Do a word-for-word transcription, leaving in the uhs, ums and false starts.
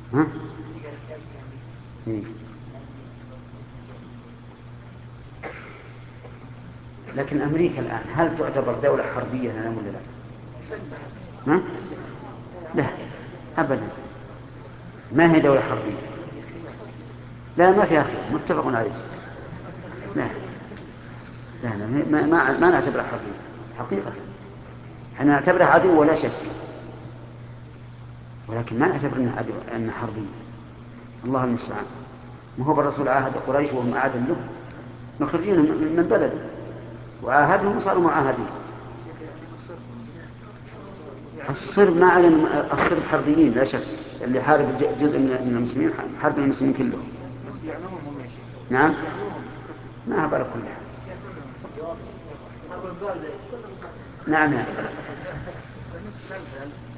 ها؟ إيه؟ لكن أمريكا الآن هل تعتبر دولة حربية الآن ولا لا؟ ها؟ لا أبدا، ما هي دولة حربية. لا ما فيها خلاف، متفق عليه. لا لا, لا ما, ما, ما نعتبرها حربية حقيقة، احنا نعتبرها عدو ولا شك، ولكن ما نعتبر انها عدو انها حربية. الله المستعان. ما هو الرسول عاهد قريش وهم أعدا له، مخرجين من بلده، وعاهدهم وصاروا معاهدين. الصرب ما علم الصرب حربيين لا شك، اللي حارب جزء من المسلمين حارب المسلمين كلهم. نعم ما هبل كل حال. نعم يا